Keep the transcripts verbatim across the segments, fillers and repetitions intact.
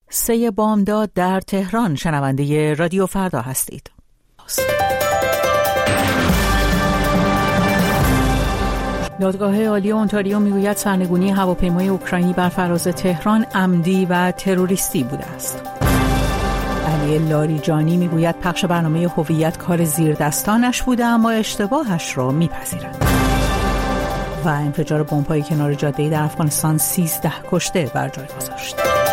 سه بامداد در تهران. شنونده رادیو فردا هستید. دادگاه عالی اونتاریو میگوید سرنگونی هواپیمای اوکراینی بر فراز تهران عمدی و تروریستی بوده است. علی لاریجانی میگوید پخش برنامه هویت کار زیردستانش بوده اما اشتباهش را میپذیرد. و انفجار بمب‌های کنار جاده‌ای در افغانستان سیزده کشته بر جای گذاشت.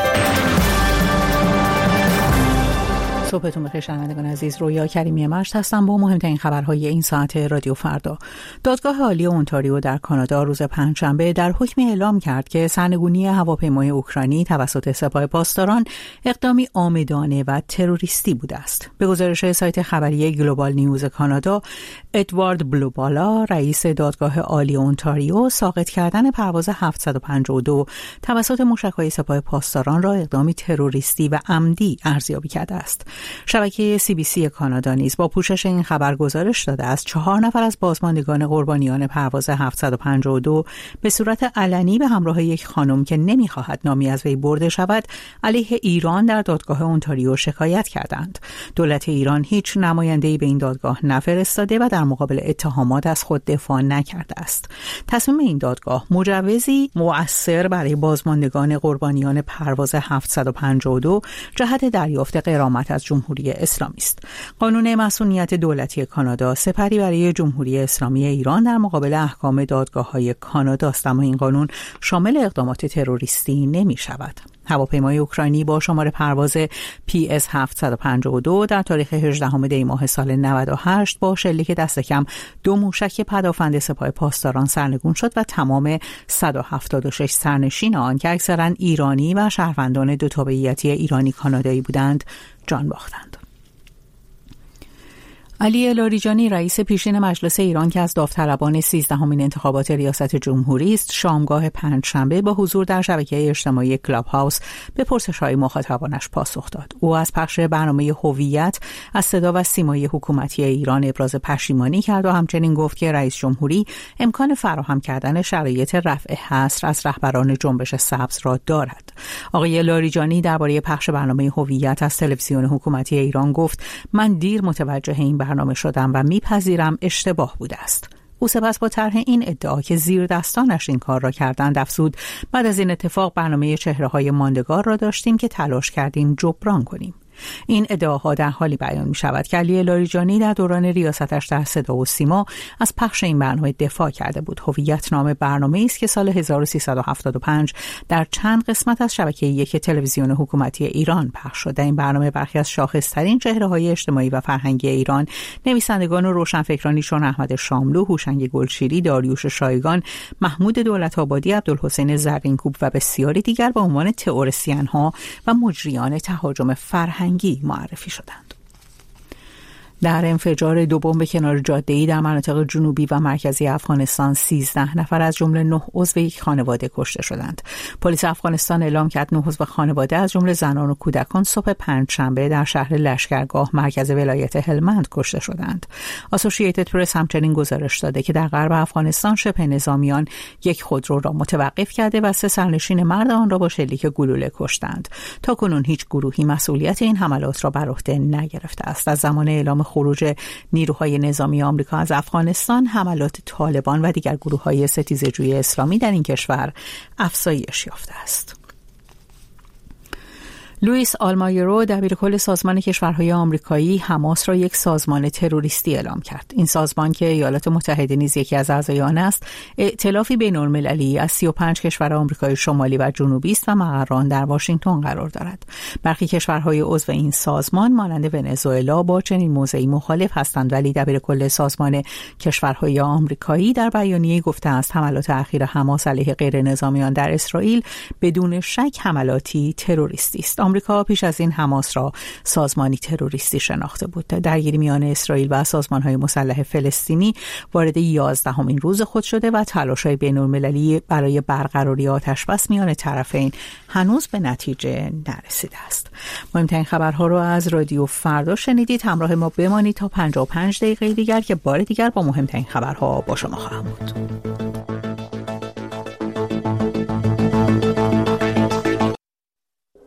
صبحتون بخیر شنوندگان عزیز، رویا کریمی مشت هستم با مهمترین خبرهای این ساعت رادیو فردا. دادگاه عالی اونتاریو در کانادا روز پنجشنبه در حکمی اعلام کرد که سرنگونی هواپیمای اوکراینی توسط سپاه پاسداران اقدامی عامدانه و تروریستی بوده است. به گزارش سایت خبری گلوبال نیوز کانادا، ادوارد بلوبالا، رئیس دادگاه عالی اونتاریو، ساقط کردن پرواز هفتصد و پنجاه و دو توسط موشک‌های سپاه پاسداران را اقدامی تروریستی و عمدی ارزیابی کرده است. شبکه سی بی سی کانادا نیز با پوشش این خبر گزارش داده است چهار نفر از بازماندگان قربانیان پرواز هفتصد و پنجاه و دو به صورت علنی به همراه یک خانم که نمی‌خواهد نامی از وی برده شود علیه ایران در دادگاه اونتاریو شکایت کردند. دولت ایران هیچ نماینده‌ای به این دادگاه نفرستاده و در مقابل اتهامات از خود دفاع نکرده است. تصمیم این دادگاه مجوزی مؤثر برای بازماندگان قربانیان پرواز هفتصد و پنجاه و دو جهت دریافت غرامت از جمهوری اسلامی است. قانون مسئولیت دولتی کانادا سپری برای جمهوری اسلامی ایران در مقابل احکام دادگاه‌های کانادا است، اما این قانون شامل اقدامات تروریستی نمی شود. هواپیمای اوکراینی با شماره پرواز پی اس هفتصد و پنجاه و دو در تاریخ هجدهم دی ماه سال نود و هشت با شلیک دست کم دو موشک پدافند سپاه پاسداران سرنگون شد و تمام صد و هفتاد و شش سرنشین آن که اکثرا ایرانی و شهروندان دو تابعیتی ایرانی کانادایی بودند جان باختند. علی لاریجانی، رئیس پیشین مجلس ایران که از داوطلبان سیزدهمین انتخابات ریاست جمهوری است، شامگاه پنجشنبه با حضور در شبکه اجتماعی کلاب هاوس به پرسش‌های مخاطبانش پاسخ داد. او از پخش برنامه هویت از صدا و سیمای حکومتی ایران ابراز پشیمانی کرد و همچنین گفت که رئیس جمهوری امکان فراهم کردن شرایط رفع حصر از رهبران جنبش سبز را دارد. آقای لاریجانی درباره پخش برنامه هویت از تلویزیون حکومتی ایران گفت: من دیر متوجه این برنامه شدم و میپذیرم اشتباه بوده است. او سپس با طرح این ادعا که زیر دستانش این کار را کردند افزود: بعد از این اتفاق برنامه چهره‌های ماندگار را داشتیم که تلاش کردیم جبران کنیم. این ادعاها در حالی بیان می شود که علی لاریجانی در دوران ریاستش در صدا و سیما از پخش این برنامه دفاع کرده بود. هویت نام برنامه است که سال هزار و سیصد و هفتاد و پنج در چند قسمت از شبکه یک تلویزیون حکومتی ایران پخش شد. این برنامه برخی از شاخص‌ترین چهره‌های اجتماعی و فرهنگی ایران، نویسندگان و روشنفکرانی چون احمد شاملو، هوشنگ گلشیری، داریوش شایگان، محمود دولت‌آبادی، عبدالحسین زرینکوب و بسیاری دیگر به عنوان تئوریسین‌ها و مجریان تهاجم فرهنگی معرفی شدند. در انفجار دو بمب کنار جاده‌ای در مناطق جنوبی و مرکزی افغانستان سیزده نفر از جمله نه عضو یک خانواده کشته شدند. پلیس افغانستان اعلام کرد نه عضو خانواده از جمله زنان و کودکان صبح پنجشنبه در شهر لشکرگاه مرکز ولایت هلمند کشته شدند. اسوسییتد پرس همچنین گزارش داده که در غرب افغانستان شبه نظامیان یک خودرو را متوقف کرده و سه سرنشین مرد آن را با شلیک گلوله کشتند. تاکنون هیچ گروهی مسئولیت این حملات را بر عهده نگرفته است. از زمان اعلام خروج نیروهای نظامی آمریکا از افغانستان، حملات طالبان و دیگر گروه‌های ستیزجوی اسلامی در این کشور افزایش یافته است. لوئیس آلمایرو، دبیرکل سازمان کشورهای آمریکایی، حماس را یک سازمان تروریستی اعلام کرد. این سازمان که ایالات متحده نیز یکی از اعضای آن است، ائتلافی بین‌المللی از سی و پنج کشور آمریکای شمالی و جنوبی است و مقر آن در واشنگتن قرار دارد. برخی کشورهای عضو این سازمان مانند ونزوئلا با چنین موضعی مخالف هستند، ولی دبیرکل سازمان کشورهای آمریکایی در بیانیه‌ای گفته است حملات اخیر حماس علیه غیرنظامیان در اسرائیل بدون شک حملاتی تروریستی است. آمریکا پیش از این حماس را سازمانی تروریستی شناخته بود. درگیری میان اسرائیل و سازمان‌های مسلح فلسطینی وارد یازدهمین روز خود شده و تلاش‌های بین‌المللی برای برقراری آتش‌بس میان طرفین هنوز به نتیجه نرسیده است. مهمترین خبرها رو از رادیو فردا شنیدید. همراه ما بمانید تا پنجاه و پنج دقیقه دیگر که بار دیگر با مهمترین خبرها با شما خواهم بود.